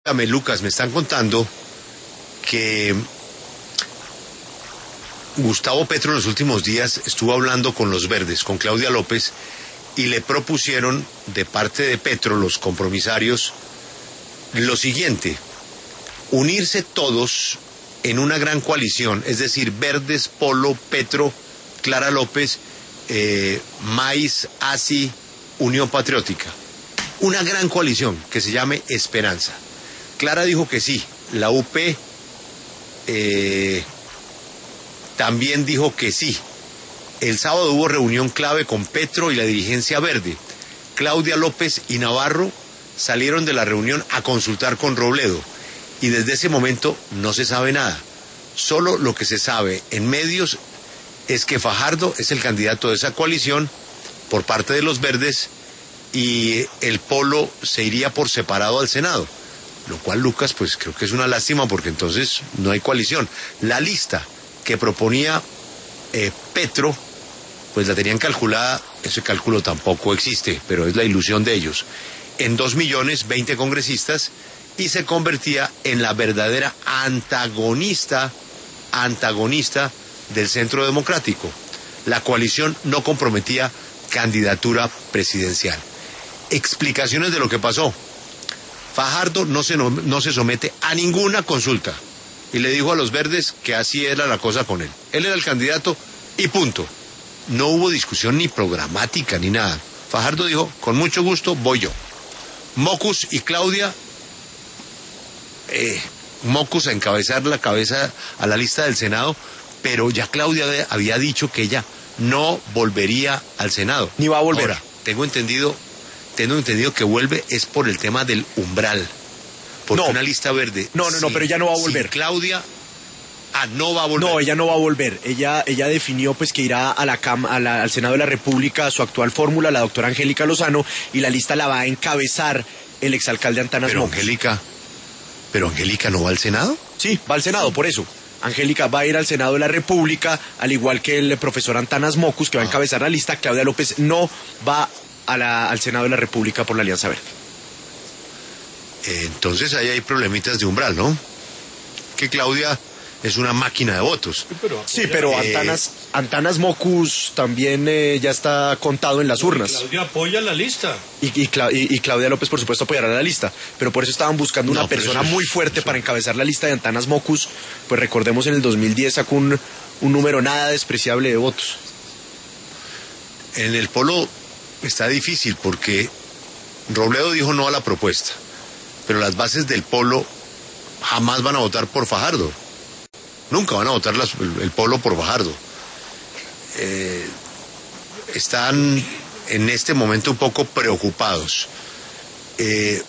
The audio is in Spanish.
Lucas, me están contando que Gustavo Petro en los últimos días estuvo hablando con los verdes, con Claudia López, y le propusieron de parte de Petro, los compromisarios, lo siguiente: unirse todos en una gran coalición, es decir, Verdes, Polo, Petro, Clara López, Maíz, ASI, Unión Patriótica. Una gran coalición que se llame Esperanza. Clara dijo que sí, la UP también dijo que sí. El sábado hubo reunión clave con Petro y la dirigencia verde. Claudia López y Navarro salieron de la reunión a consultar con Robledo y desde ese momento no se sabe nada. Solo lo que se sabe en medios es que Fajardo es el candidato de esa coalición por parte de los verdes y el Polo se iría por separado al Senado, lo cual, Lucas, pues creo que es una lástima porque entonces no hay coalición. La lista que proponía Petro, pues la tenían calculada, ese cálculo tampoco existe, pero es la ilusión de ellos, en 2.020.000 congresistas, y se convertía en la verdadera antagonista del Centro Democrático. La coalición no comprometía candidatura presidencial. Explicaciones de lo que pasó. Fajardo no se somete a ninguna consulta y le dijo a los verdes que así era la cosa con él. Él era el candidato y punto. No hubo discusión ni programática ni nada. Fajardo dijo, con mucho gusto voy yo. Mockus y Claudia, Mockus a encabezar a la lista del Senado, pero ya Claudia había dicho que ella no volvería al Senado. Ni va a volver. Ahora, tengo entendido que vuelve es por el tema del umbral. Porque no, una lista verde. No, pero ella no va a volver. Claudia, no va a volver. No, ella no va a volver. Ella definió pues que irá a al Senado de la República a su actual fórmula, la doctora Angélica Lozano, y la lista la va a encabezar el exalcalde Antanas Mockus. ¿Pero Angélica no va al Senado? Sí, va al Senado, por eso. Angélica va a ir al Senado de la República, al igual que el profesor Antanas Mockus, que va a encabezar la lista. Claudia López no va al Senado de la República por la Alianza Verde. Entonces ahí hay problemitas de umbral, ¿no? Que Claudia es una máquina de votos. Pero Antanas Mockus también ya está contado en las urnas. Claudia apoya la lista. Y Claudia López, por supuesto, apoyará la lista. Pero por eso estaban buscando una persona muy fuerte para encabezar la lista de Antanas Mockus. Pues recordemos, en el 2010 sacó un número nada despreciable de votos. En el Polo está difícil porque Robledo dijo no a la propuesta, pero las bases del Polo jamás van a votar por Fajardo. Nunca van a votar el Polo por Fajardo. Están en este momento un poco preocupados.